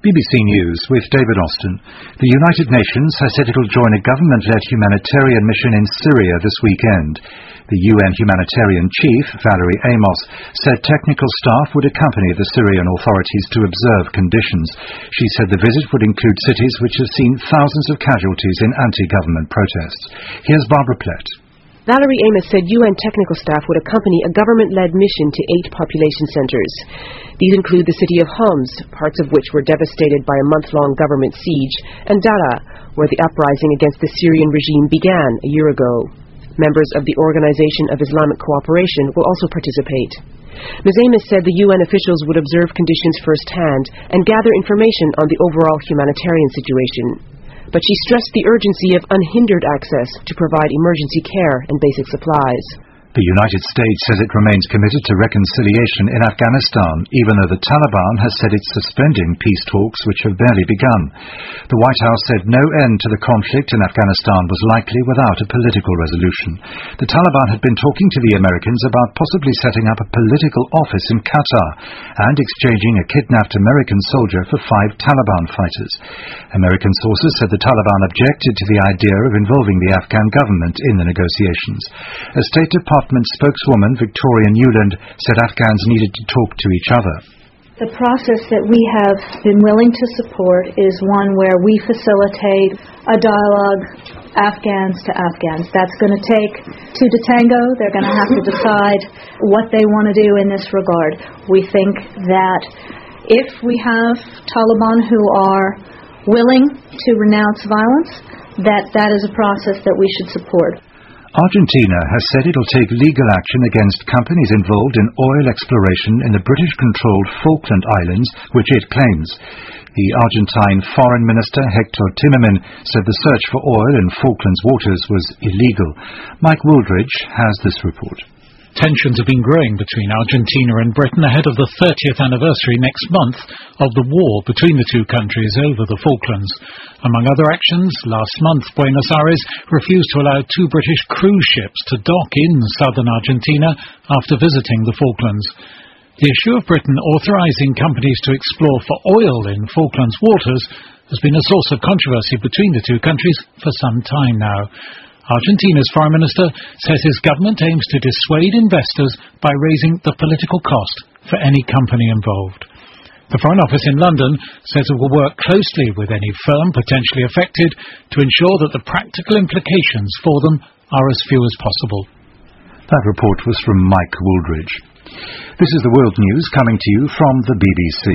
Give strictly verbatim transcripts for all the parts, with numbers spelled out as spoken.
B B C News with David Austin. The United Nations has said it will join a government-led humanitarian mission in Syria this weekend. The U N humanitarian chief, Valerie Amos, said technical staff would accompany the Syrian authorities to observe conditions. She said the visit would include cities which have seen thousands of casualties in anti-government protests. Here's Barbara Plett. Valerie Amos said U N technical staff would accompany a government-led mission to eight population centers. These include the city of Homs, parts of which were devastated by a month-long government siege, and Daraa, where the uprising against the Syrian regime began a year ago. Members of the Organization of Islamic Cooperation will also participate. Miz Amos said the U N officials would observe conditions firsthand and gather information on the overall humanitarian situation. But she stressed the urgency of unhindered access to provide emergency care and basic supplies. The United States says it remains committed to reconciliation in Afghanistan, even though the Taliban has said it's suspending peace talks which have barely begun. The White House said no end to the conflict in Afghanistan was likely without a political resolution. The Taliban had been talking to the Americans about possibly setting up a political office in Qatar and exchanging a kidnapped American soldier for five Taliban fighters. American sources said the Taliban objected to the idea of involving the Afghan government in the negotiations. A State Department spokeswoman, Victoria Newland, said Afghans needed to talk to each other. The process that we have been willing to support is one where we facilitate a dialogue Afghans to Afghans. That's going to take two to tango. They're going to have to decide what they want to do in this regard. We think that if we have Taliban who are willing to renounce violence, that that is a process that we should support. Argentina has said it will take legal action against companies involved in oil exploration in the British-controlled Falkland Islands, which it claims. The Argentine Foreign Minister Hector Timerman said the search for oil in Falklands waters was illegal. Mike Wooldridge has this report. Tensions have been growing between Argentina and Britain ahead of the thirtieth anniversary next month of the war between the two countries over the Falklands. Among other actions, last month Buenos Aires refused to allow two British cruise ships to dock in southern Argentina after visiting the Falklands. The issue of Britain authorising companies to explore for oil in Falklands waters has been a source of controversy between the two countries for some time now. Argentina's Foreign Minister says his government aims to dissuade investors by raising the political cost for any company involved. The Foreign Office in London says it will work closely with any firm potentially affected to ensure that the practical implications for them are as few as possible. That report was from Mike Wooldridge. This is the World News coming to you from the B B C.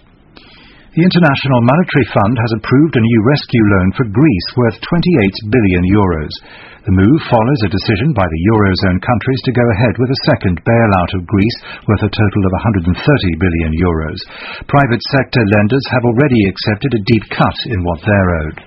The International Monetary Fund has approved a new rescue loan for Greece worth twenty-eight billion euros. The move follows a decision by the Eurozone countries to go ahead with a second bailout of Greece worth a total of one hundred thirty billion euros. Private sector lenders have already accepted a deep cut in what they're owed.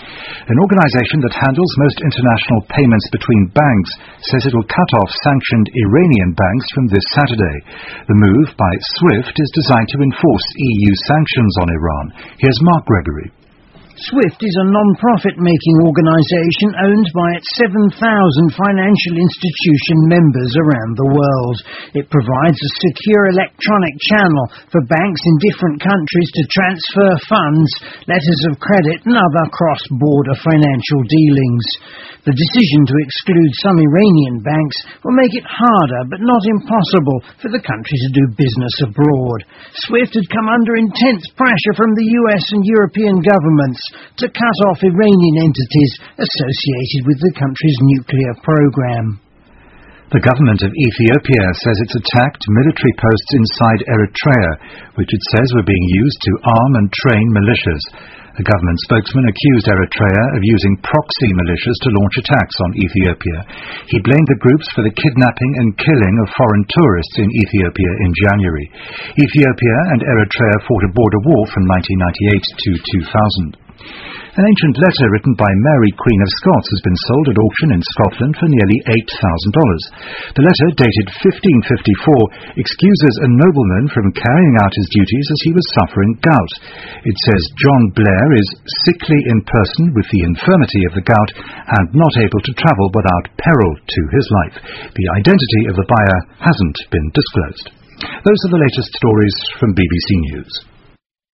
An organisation that handles most international payments between banks says it will cut off sanctioned Iranian banks from this Saturday. The move by SWIFT is designed to enforce E U sanctions on Iran. Here's Mark Gregory. SWIFT is a non-profit-making organisation owned by its seven thousand financial institution members around the world. It provides a secure electronic channel for banks in different countries to transfer funds, letters of credit and other cross-border financial dealings. The decision to exclude some Iranian banks will make it harder but not impossible for the country to do business abroad. SWIFT had come under intense pressure from the U S and European governments to cut off Iranian entities associated with the country's nuclear program. The government of Ethiopia says it's attacked military posts inside Eritrea, which it says were being used to arm and train militias. A government spokesman accused Eritrea of using proxy militias to launch attacks on Ethiopia. He blamed the groups for the kidnapping and killing of foreign tourists in Ethiopia in January. Ethiopia and Eritrea fought a border war from nineteen ninety-eight to two thousand. An ancient letter written by Mary, Queen of Scots, has been sold at auction in Scotland for nearly eight thousand dollars. The letter, dated fifteen fifty-four, excuses a nobleman from carrying out his duties as he was suffering gout. It says John Blair is sickly in person with the infirmity of the gout and not able to travel without peril to his life. The identity of the buyer hasn't been disclosed. Those are the latest stories from B B C News.